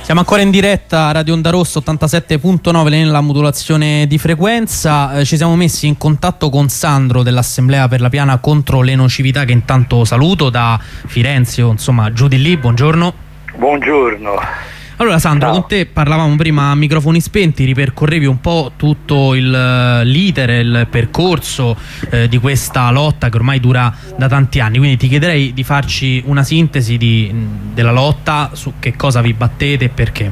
Siamo ancora in diretta a Radio Onda Rossa 87.9 nella modulazione di frequenza. Ci siamo messi in contatto con Sandro dell'Assemblea per la Piana contro le nocività, che intanto saluto da Firenze, insomma giù di lì. Buongiorno. Buongiorno. Allora Sandro, con te parlavamo prima a microfoni spenti, ripercorrevi un po' tutto l'iter, il percorso di questa lotta che ormai dura da tanti anni, quindi ti chiederei di farci una sintesi della lotta, su che cosa vi battete e perché.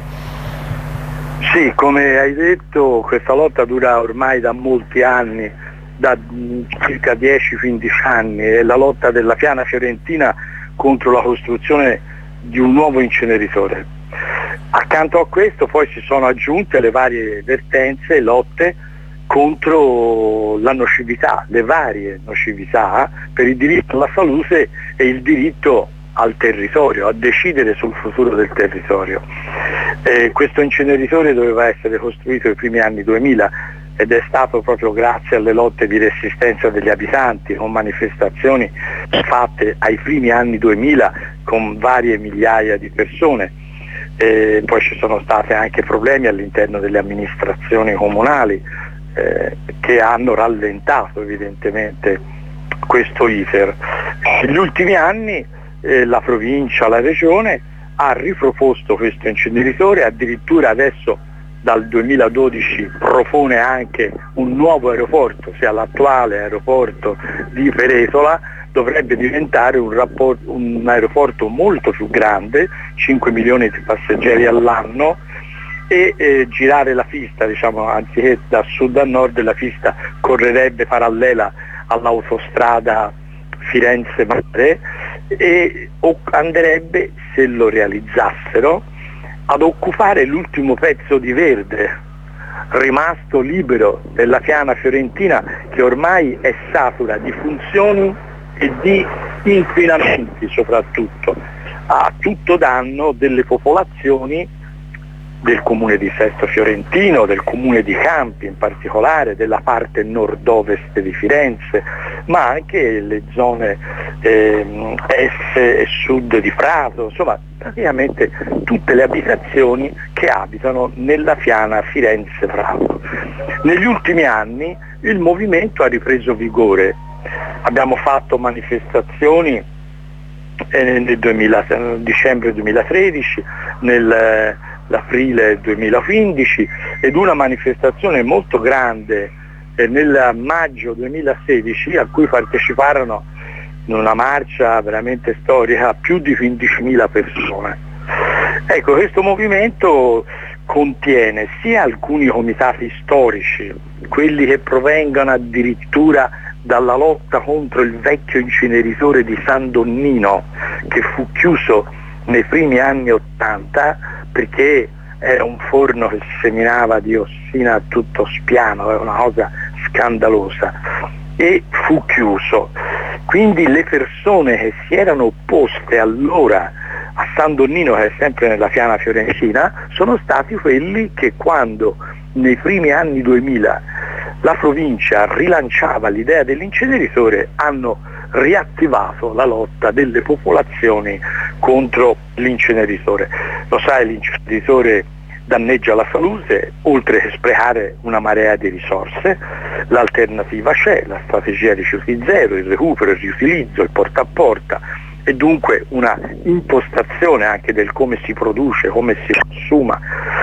Sì, come hai detto, questa lotta dura ormai da molti anni, da circa 10-15 anni, è la lotta della Piana Fiorentina contro la costruzione di un nuovo inceneritore. Accanto a questo poi si sono aggiunte le varie vertenze, lotte contro la nocività, le varie nocività per il diritto alla salute e il diritto al territorio, a decidere sul futuro del territorio. Questo inceneritore doveva essere costruito nei primi anni 2000 ed è stato proprio grazie alle lotte di resistenza degli abitanti, con manifestazioni fatte ai primi anni 2000 con varie migliaia di persone. Poi ci sono stati anche problemi all'interno delle amministrazioni comunali che hanno rallentato evidentemente questo iter. Negli ultimi anni la provincia, la regione ha riproposto questo inceneritore, addirittura adesso dal 2012 propone anche un nuovo aeroporto, ossia l'attuale aeroporto di Peretola dovrebbe diventare un aeroporto molto più grande, 5 milioni di passeggeri all'anno, e girare la pista, diciamo, anziché da sud a nord, la pista correrebbe parallela all'autostrada Firenze-Mare e andrebbe, se lo realizzassero, ad occupare l'ultimo pezzo di verde rimasto libero della Piana Fiorentina, che ormai è satura di funzioni e di inquinamenti soprattutto, a tutto danno delle popolazioni del comune di Sesto Fiorentino, del comune di Campi in particolare, della parte nord-ovest di Firenze, ma anche le zone est e sud di Prato, insomma praticamente tutte le abitazioni che abitano nella Piana Firenze-Prato. Negli ultimi anni il movimento ha ripreso vigore. Abbiamo fatto manifestazioni nel dicembre 2013, nell'aprile 2015 ed una manifestazione molto grande nel maggio 2016 a cui parteciparono in una marcia veramente storica più di 15.000 persone. Ecco, questo movimento contiene sia alcuni comitati storici, quelli che provengono addirittura dalla lotta contro il vecchio inceneritore di San Donnino, che fu chiuso nei primi anni '80 perché era un forno che seminava diossina a tutto spiano, era una cosa scandalosa, e fu chiuso. Quindi le persone che si erano opposte allora a San Donnino, che è sempre nella Piana Fiorentina, sono stati quelli che, quando nei primi anni 2000 la provincia rilanciava l'idea dell'inceneritore, hanno riattivato la lotta delle popolazioni contro l'inceneritore. Lo sai, l'inceneritore danneggia la salute, oltre che sprecare una marea di risorse. L'alternativa c'è, la strategia rifiuti zero, il recupero, il riutilizzo, il porta a porta, e dunque una impostazione anche del come si produce, come si consuma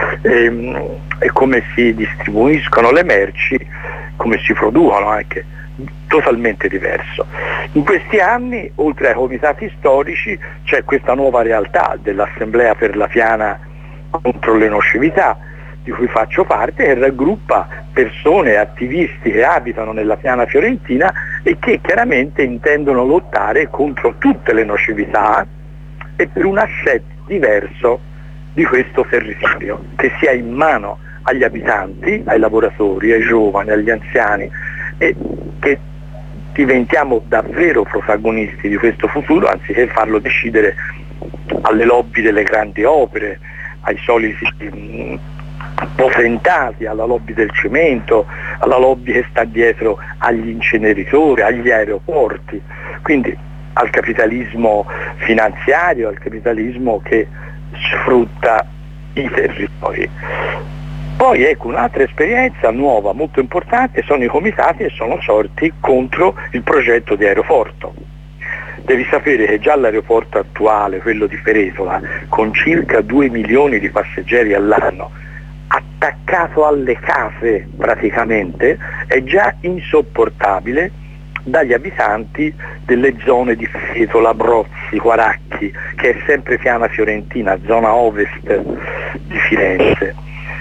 e come si distribuiscono le merci, come si producono anche, totalmente diverso. In questi anni, oltre ai comitati storici, c'è questa nuova realtà dell'Assemblea per la Piana contro le nocività, di cui faccio parte, che raggruppa persone e attivisti che abitano nella Piana Fiorentina e che chiaramente intendono lottare contro tutte le nocività e per un assetto diverso di questo territorio, che sia in mano agli abitanti, ai lavoratori, ai giovani, agli anziani, e che diventiamo davvero protagonisti di questo futuro, anziché farlo decidere alle lobby delle grandi opere, ai soliti potentati, alla lobby del cemento, alla lobby che sta dietro agli inceneritori, agli aeroporti, quindi al capitalismo finanziario, al capitalismo che sfrutta i territori. Poi ecco, un'altra esperienza nuova, molto importante, sono i comitati che sono sorti contro il progetto di aeroporto. Devi sapere che già l'aeroporto attuale, quello di Feretola, con circa 2 milioni di passeggeri all'anno, attaccato alle case praticamente, è già insopportabile dagli abitanti delle zone di Feretola, Brozzi, Quaracchi, che è sempre piana fiorentina, zona ovest di Firenze.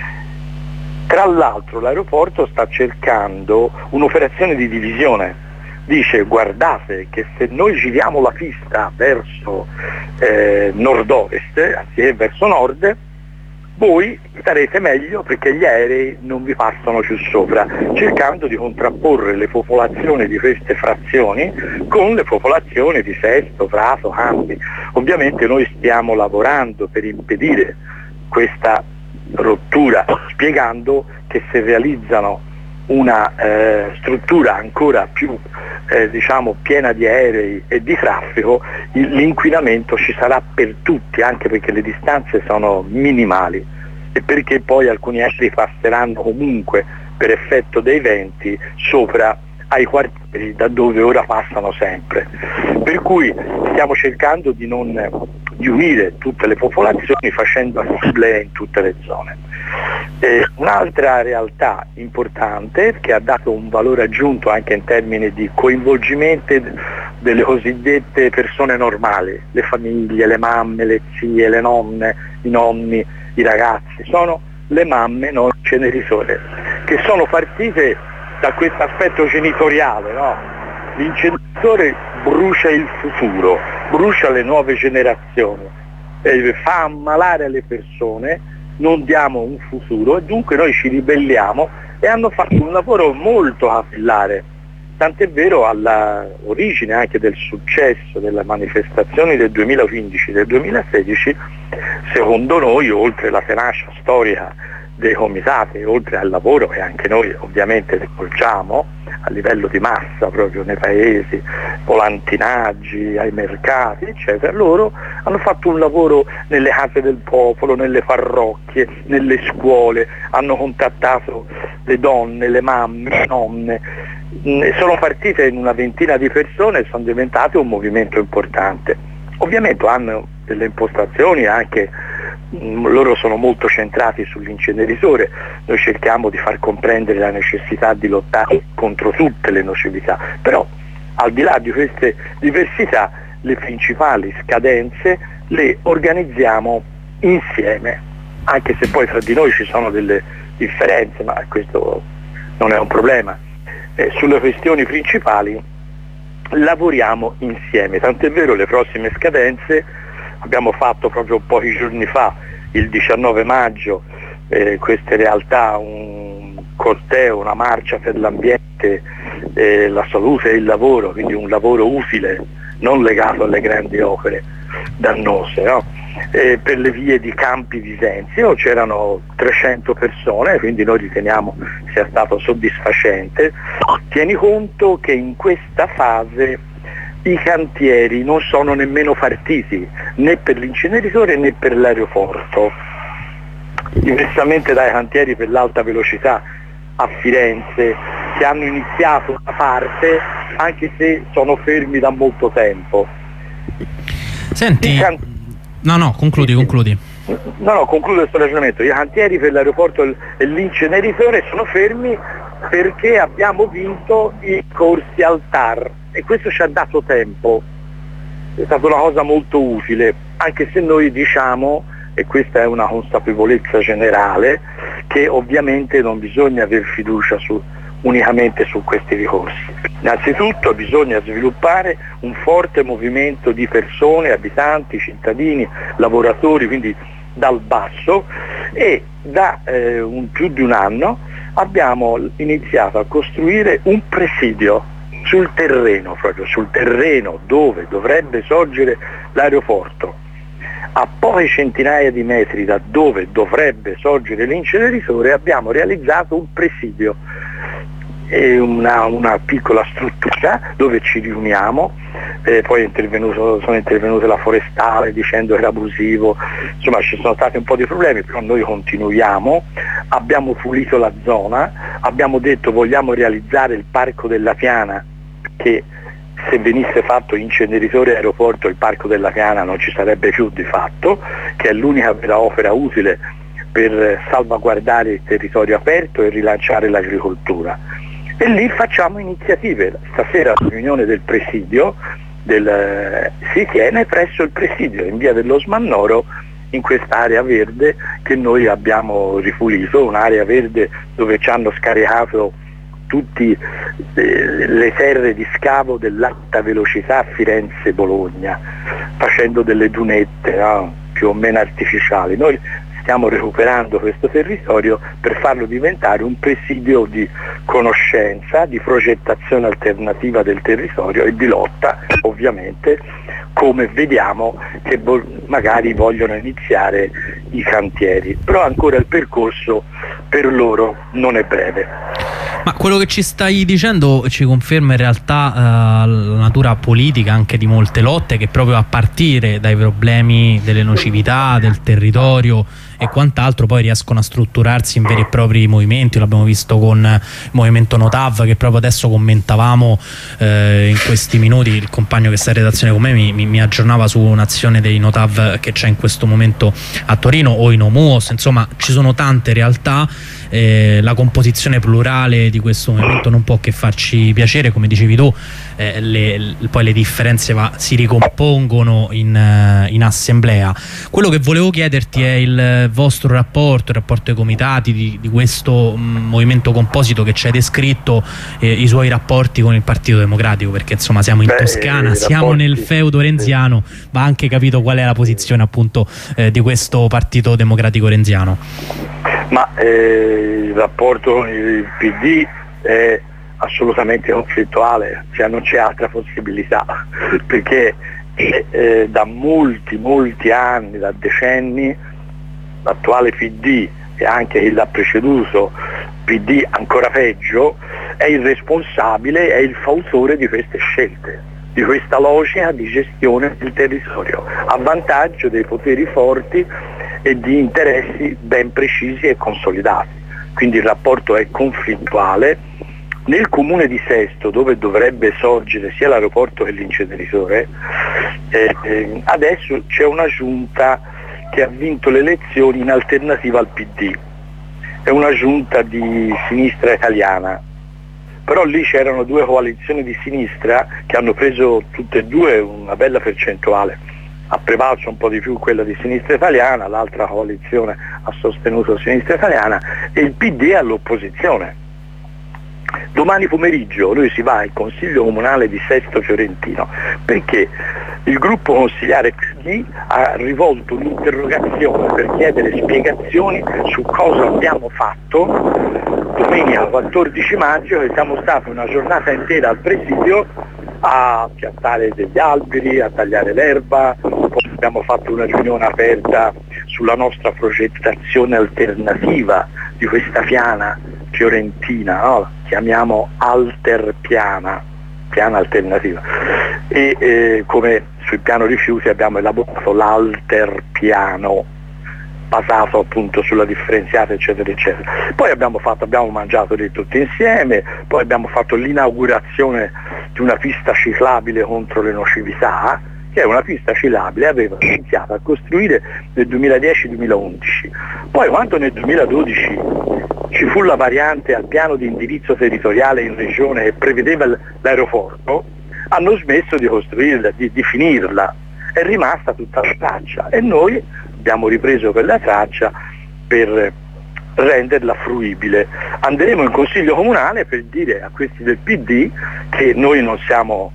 Tra l'altro l'aeroporto sta cercando un'operazione di divisione. Dice: guardate che se noi giriamo la pista verso nord-ovest anziché verso nord, voi starete meglio perché gli aerei non vi passano più sopra, cercando di contrapporre le popolazioni di queste frazioni con le popolazioni di Sesto, Prato, Campi. Ovviamente noi stiamo lavorando per impedire questa rottura, spiegando che se realizzano una struttura ancora più piena di aerei e di traffico, l'inquinamento ci sarà per tutti, anche perché le distanze sono minimali e perché poi alcuni aerei passeranno comunque per effetto dei venti sopra ai quartieri da dove ora passano sempre. Per cui stiamo cercando di unire tutte le popolazioni facendo assemblea in tutte le zone. Un'altra realtà importante che ha dato un valore aggiunto anche in termini di coinvolgimento delle cosiddette persone normali, le famiglie, le mamme, le zie, le nonne, i nonni, i ragazzi, sono le mamme non inceneritore, che sono partite da questo aspetto genitoriale, no? L'inceneritore brucia il futuro, brucia le nuove generazioni, fa ammalare le persone, non diamo un futuro e dunque noi ci ribelliamo, e hanno fatto un lavoro molto capillare, tant'è vero all'origine anche del successo delle manifestazioni del 2015 e del 2016, secondo noi, oltre la tenacia storica dei comitati, oltre al lavoro che anche noi ovviamente svolgiamo a livello di massa proprio nei paesi, volantinaggi, ai mercati eccetera, loro hanno fatto un lavoro nelle case del popolo, nelle parrocchie, nelle scuole, hanno contattato le donne, le mamme, le nonne, sono partite in una ventina di persone e sono diventate un movimento importante. Ovviamente hanno delle impostazioni anche, loro sono molto centrati sull'inceneritore, noi cerchiamo di far comprendere la necessità di lottare contro tutte le nocività, però al di là di queste diversità le principali scadenze le organizziamo insieme, anche se poi tra di noi ci sono delle differenze, ma questo non è un problema. Sulle questioni principali lavoriamo insieme, tant'è vero le prossime scadenze abbiamo fatto proprio pochi giorni fa, il 19 maggio, queste realtà, un corteo, una marcia per l'ambiente, la salute e il lavoro, quindi un lavoro utile, non legato alle grandi opere dannose, no? Per le vie di Campi Visenzio c'erano 300 persone, quindi noi riteniamo sia stato soddisfacente. Tieni conto che in questa fase i cantieri non sono nemmeno partiti, né per l'inceneritore né per l'aeroporto, diversamente dai cantieri per l'alta velocità a Firenze, che hanno iniziato una parte anche se sono fermi da molto tempo. Senti, concludi. No, concludo questo ragionamento. I cantieri per l'aeroporto e l'inceneritore sono fermi perché abbiamo vinto i corsi al TAR e questo ci ha dato tempo, è stata una cosa molto utile, anche se noi diciamo, e questa è una consapevolezza generale, che ovviamente non bisogna aver fiducia unicamente su questi ricorsi. Innanzitutto bisogna sviluppare un forte movimento di persone, abitanti, cittadini, lavoratori, quindi dal basso, e da più di un anno abbiamo iniziato a costruire un presidio sul terreno, proprio sul terreno dove dovrebbe sorgere l'aeroporto, a poche centinaia di metri da dove dovrebbe sorgere l'inceneritore. Abbiamo realizzato un presidio e una piccola struttura dove ci riuniamo, poi sono intervenute la forestale dicendo che era abusivo, insomma ci sono stati un po' di problemi, però noi continuiamo, abbiamo pulito la zona, abbiamo detto vogliamo realizzare il Parco della Piana, che se venisse fatto inceneritore aeroporto il Parco della Piana non ci sarebbe più di fatto, che è l'unica vera opera utile per salvaguardare il territorio aperto e rilanciare l'agricoltura. E lì facciamo iniziative. Stasera la riunione del presidio si tiene presso il presidio in via dello Smannoro, in quest'area verde che noi abbiamo ripulito, un'area verde dove ci hanno scaricato tutte le terre di scavo dell'alta velocità Firenze-Bologna, facendo delle dunette, no? Più o meno artificiali. Noi stiamo recuperando questo territorio per farlo diventare un presidio di conoscenza, di progettazione alternativa del territorio e di lotta, ovviamente, come vediamo che magari vogliono iniziare i cantieri. Però ancora il percorso per loro non è breve. Ma quello che ci stai dicendo ci conferma in realtà la natura politica anche di molte lotte, che proprio a partire dai problemi delle nocività, del territorio e quant'altro poi riescono a strutturarsi in veri e propri movimenti. L'abbiamo visto con il movimento Notav, che proprio adesso commentavamo in questi minuti. Il compagno che sta in redazione con me mi aggiornava su un'azione dei Notav che c'è in questo momento a Torino, o in Omuos. Insomma, ci sono tante realtà. La composizione plurale di questo movimento non può che farci piacere, come dicevi tu. Poi le differenze si ricompongono in assemblea. Quello che volevo chiederti è il vostro rapporto, il rapporto ai comitati di questo movimento composito che ci hai descritto, i suoi rapporti con il Partito Democratico, perché insomma siamo in Toscana, siamo nel feudo renziano, va anche capito qual è la posizione appunto di questo Partito Democratico renziano. Ma il rapporto con il PD è assolutamente conflittuale, cioè non c'è altra possibilità, perché da molti anni, da decenni, l'attuale PD e anche chi l'ha preceduto, PD ancora peggio, è il responsabile, è il fautore di queste scelte, di questa logica di gestione del territorio, a vantaggio dei poteri forti e di interessi ben precisi e consolidati. Quindi il rapporto è conflittuale. Nel comune di Sesto, dove dovrebbe sorgere sia l'aeroporto che l'inceneritore, adesso c'è una giunta che ha vinto le elezioni in alternativa al PD. È una giunta di sinistra italiana, però lì c'erano due coalizioni di sinistra che hanno preso tutte e due una bella percentuale. Ha prevalso un po' di più quella di sinistra italiana, l'altra coalizione ha sostenuto sinistra italiana e il PD è all'opposizione. Domani pomeriggio lui si va al Consiglio Comunale di Sesto Fiorentino, perché il gruppo consigliare PD ha rivolto un'interrogazione per chiedere spiegazioni su cosa abbiamo fatto domenica 14 maggio, che siamo stati una giornata intera al presidio a piantare degli alberi, a tagliare l'erba, poi abbiamo fatto una riunione aperta sulla nostra progettazione alternativa di questa piana fiorentina, no? Chiamiamo Alterpiana, piana alternativa, e come sul piano rifiuti abbiamo elaborato l'Alterpiano, basato appunto sulla differenziata eccetera eccetera. Poi abbiamo mangiato lì tutti insieme, poi abbiamo fatto l'inaugurazione di una pista ciclabile contro le nocività, che è una pista ciclabile aveva iniziato a costruire nel 2010-2011. Poi quando nel 2012 ci fu la variante al piano di indirizzo territoriale in regione che prevedeva l'aeroporto, hanno smesso di costruirla, di finirla, è rimasta tutta la traccia e noi abbiamo ripreso quella traccia per renderla fruibile. Andremo in Consiglio Comunale per dire a questi del PD che noi non siamo,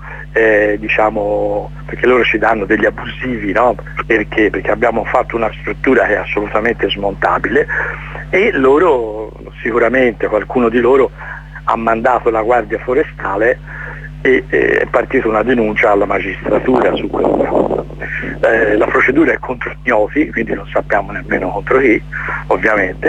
perché loro ci danno degli abusivi, no? Perché abbiamo fatto una struttura che è assolutamente smontabile e loro, sicuramente qualcuno di loro ha mandato la Guardia Forestale e è partita una denuncia alla magistratura su questa cosa. La procedura è contro ignoti, quindi non sappiamo nemmeno contro chi, ovviamente,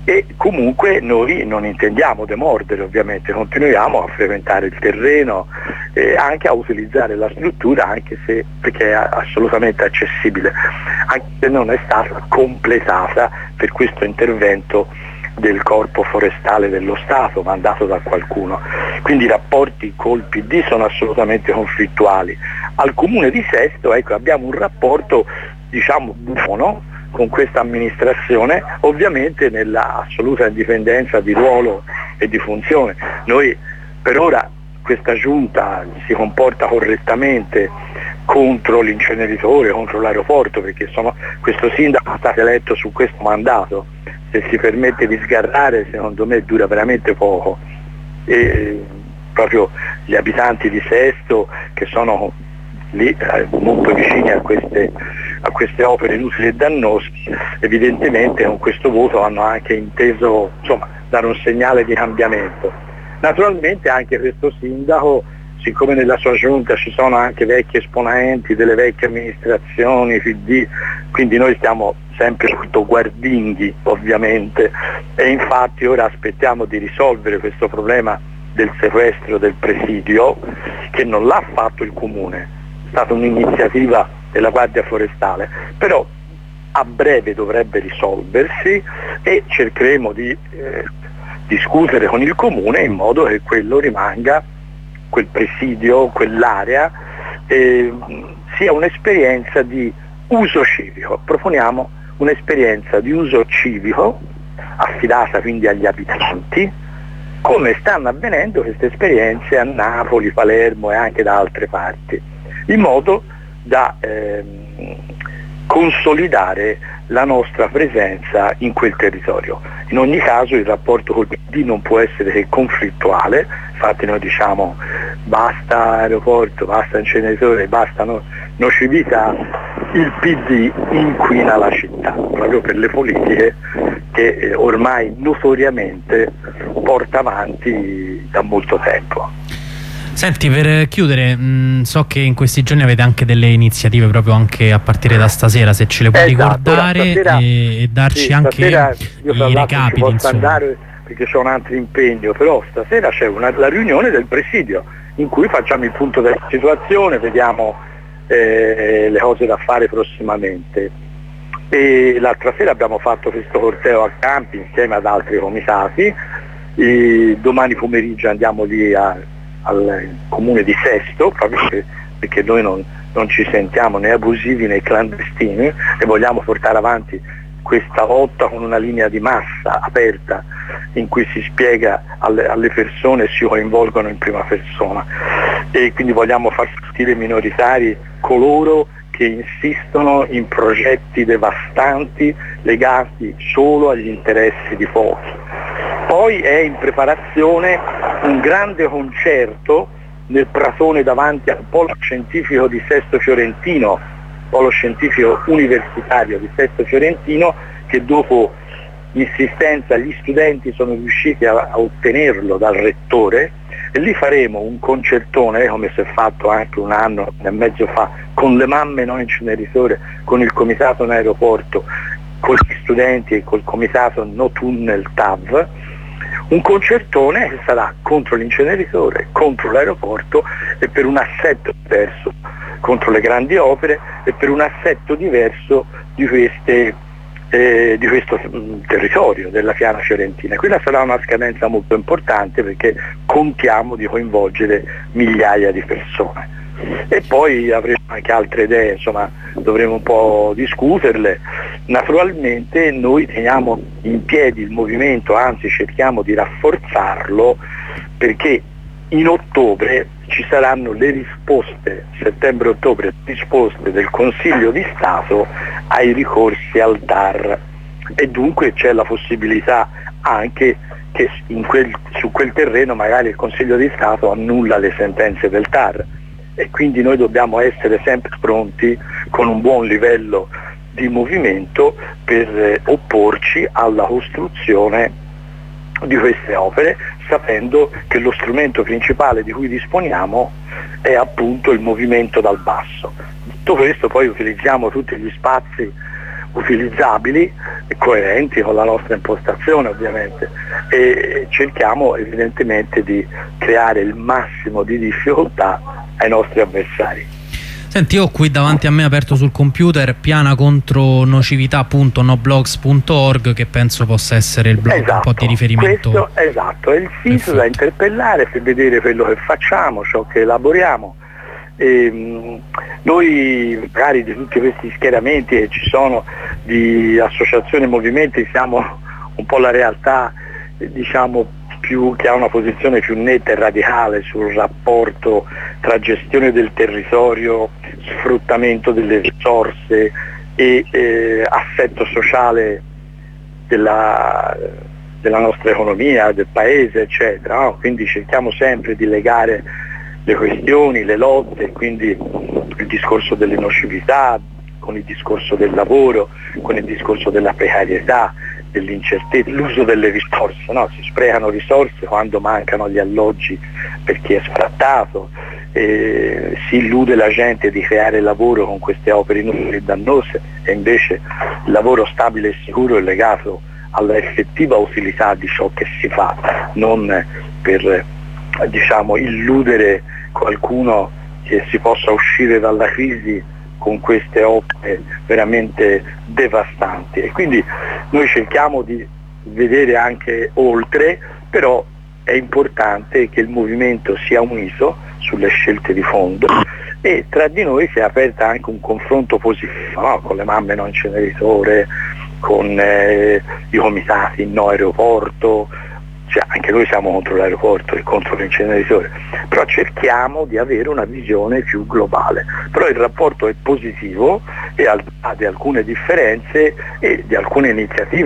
E comunque noi non intendiamo demordere, ovviamente continuiamo a frequentare il terreno e anche a utilizzare la struttura, anche se, perché è assolutamente accessibile, anche se non è stata completata per questo intervento del Corpo Forestale dello Stato mandato da qualcuno. Quindi i rapporti col PD sono assolutamente conflittuali. Al Comune di Sesto, ecco, abbiamo un rapporto, diciamo, buono con questa amministrazione, ovviamente nella assoluta indipendenza di ruolo e di funzione. Noi per ora, questa giunta si comporta correttamente contro l'inceneritore, contro l'aeroporto, perché questo sindaco è stato eletto su questo mandato. Se si permette di sgarrare, secondo me dura veramente poco, e proprio gli abitanti di Sesto, che sono lì molto vicini a queste opere inutili e dannose, evidentemente con questo voto hanno anche inteso, insomma, dare un segnale di cambiamento. Naturalmente anche questo sindaco, siccome nella sua giunta ci sono anche vecchi esponenti delle vecchie amministrazioni PD, quindi noi stiamo sempre sotto guardinghi, ovviamente, e infatti ora aspettiamo di risolvere questo problema del sequestro del presidio, che non l'ha fatto il Comune, è stata un'iniziativa della Guardia Forestale, però a breve dovrebbe risolversi e cercheremo di discutere con il Comune in modo che quello rimanga, quel presidio, quell'area, sia un'esperienza di uso civico. Proponiamo un'esperienza di uso civico affidata quindi agli abitanti, come stanno avvenendo queste esperienze a Napoli, Palermo e anche da altre parti, in modo da consolidare la nostra presenza in quel territorio. In ogni caso il rapporto col PD non può essere che conflittuale, infatti noi diciamo basta aeroporto, basta inceneritore, basta nocività, il PD inquina la città, proprio per le politiche che ormai notoriamente porta avanti da molto tempo. Senti, per chiudere, so che in questi giorni avete anche delle iniziative proprio anche a partire da stasera, se ce le puoi ricordare e darci anche i recapiti, insomma. Andare perché c'è un altro impegno, però stasera c'è la riunione del presidio in cui facciamo il punto della situazione, vediamo le cose da fare prossimamente. E l'altra sera abbiamo fatto questo corteo a Campi insieme ad altri comitati, domani pomeriggio andiamo lì al Comune di Sesto, proprio perché noi non ci sentiamo né abusivi né clandestini e vogliamo portare avanti questa lotta con una linea di massa aperta in cui si spiega alle persone e si coinvolgono in prima persona, e quindi vogliamo far sentire minoritari coloro che insistono in progetti devastanti legati solo agli interessi di pochi. Poi è in preparazione un grande concerto nel Pratone davanti al Polo Scientifico di Sesto Fiorentino, Polo Scientifico Universitario di Sesto Fiorentino, che dopo insistenza gli studenti sono riusciti a ottenerlo dal rettore, e lì faremo un concertone, come si è fatto anche un anno e mezzo fa, con le mamme no inceneritore, con il comitato in aeroporto, con gli studenti e col comitato no tunnel TAV, un concertone che sarà contro l'inceneritore, contro l'aeroporto e per un assetto diverso, contro le grandi opere e per un assetto diverso di questo territorio della Piana Fiorentina. Quella sarà una scadenza molto importante perché contiamo di coinvolgere migliaia di persone. E poi avremo anche altre idee, insomma dovremo un po' discuterle. Naturalmente noi teniamo in piedi il movimento, anzi cerchiamo di rafforzarlo, perché in ottobre ci saranno le risposte, settembre-ottobre, risposte del Consiglio di Stato ai ricorsi al TAR, e dunque c'è la possibilità anche che su quel terreno magari il Consiglio di Stato annulla le sentenze del TAR, e quindi noi dobbiamo essere sempre pronti con un buon livello di movimento per opporci alla costruzione di queste opere, sapendo che lo strumento principale di cui disponiamo è appunto il movimento dal basso. Tutto questo poi utilizziamo tutti gli spazi utilizzabili e coerenti con la nostra impostazione ovviamente, e cerchiamo evidentemente di creare il massimo di difficoltà ai nostri avversari. Senti, io ho qui davanti a me aperto sul computer pianacontronocività.noblogs.org, che penso possa essere il blog un po' di riferimento. Questo, esatto, è il sito da interpellare per vedere quello che facciamo, ciò che elaboriamo. Noi magari di tutti questi schieramenti che ci sono di associazioni e movimenti siamo un po' la realtà, diciamo, che ha una posizione più netta e radicale sul rapporto tra gestione del territorio, sfruttamento delle risorse e assetto sociale della nostra economia, del paese, eccetera, no? Quindi cerchiamo sempre di legare le questioni, le lotte, quindi il discorso delle nocività con il discorso del lavoro, con il discorso della precarietà, dell'incertezza, l'uso delle risorse, no? Si sprecano risorse quando mancano gli alloggi per chi è sfrattato, si illude la gente di creare lavoro con queste opere inutili e dannose, e invece il lavoro stabile e sicuro è legato alla effettiva utilità di ciò che si fa, non per, diciamo, illudere qualcuno che si possa uscire dalla crisi con queste opere veramente devastanti. E quindi noi cerchiamo di vedere anche oltre, però è importante che il movimento sia unito sulle scelte di fondo e tra di noi si è aperto anche un confronto positivo, no? Con le mamme no inceneritore, con i comitati no aeroporto, cioè, anche noi siamo contro l'aeroporto e contro l'inceneritore, però cerchiamo di avere una visione più globale. Però il rapporto è positivo e al di là di alcune differenze e di alcune iniziative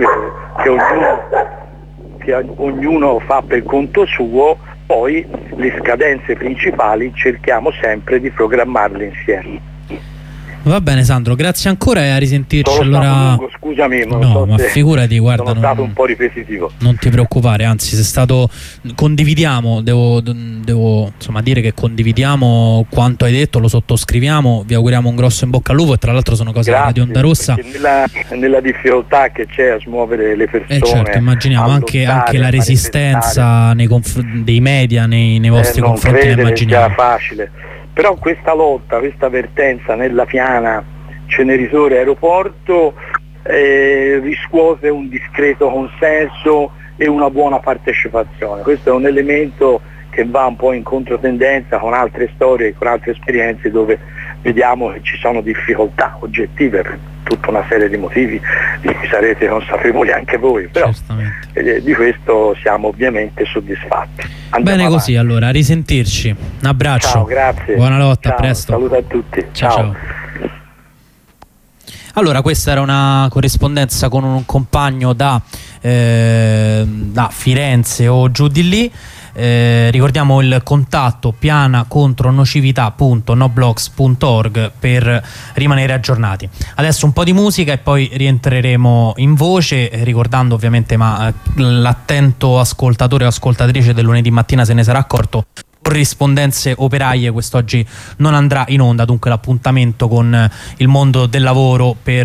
che ognuno fa per conto suo, poi le scadenze principali cerchiamo sempre di programmarle insieme. Va bene Sandro, grazie ancora e a risentirci. Allora lungo, scusami, no, so ma figurati, guarda, sono stato un po' ripetitivo. Non ti preoccupare, anzi, sei stato, condividiamo, devo insomma dire che condividiamo quanto hai detto, lo sottoscriviamo, vi auguriamo un grosso in bocca al lupo e tra l'altro sono cose della Radio Onda Rossa. Nella difficoltà che c'è a smuovere le persone, certo, immaginiamo anche la resistenza dei media nei vostri confronti, la immaginiamo. È facile. Però questa lotta, questa vertenza nella piana Ceneritore Aeroporto riscuote un discreto consenso e una buona partecipazione. Questo è un elemento che va un po' in controtendenza con altre storie, con altre esperienze dove vediamo che ci sono difficoltà oggettive per tutta una serie di motivi di cui sarete consapevoli anche voi, però di questo siamo ovviamente soddisfatti. Andiamo bene così, allora, a risentirci. Un abbraccio. Ciao, grazie. Buona lotta, ciao, a presto. Saluto a tutti. Ciao. Allora, questa era una corrispondenza con un compagno da Firenze o giù di lì. Ricordiamo il contatto pianacontronocività.noblogs.org per rimanere aggiornati. Adesso un po' di musica e poi rientreremo in voce, ricordando ovviamente, ma l'attento ascoltatore o ascoltatrice del lunedì mattina se ne sarà accorto, corrispondenze operaie quest'oggi non andrà in onda, dunque l'appuntamento con il mondo del lavoro per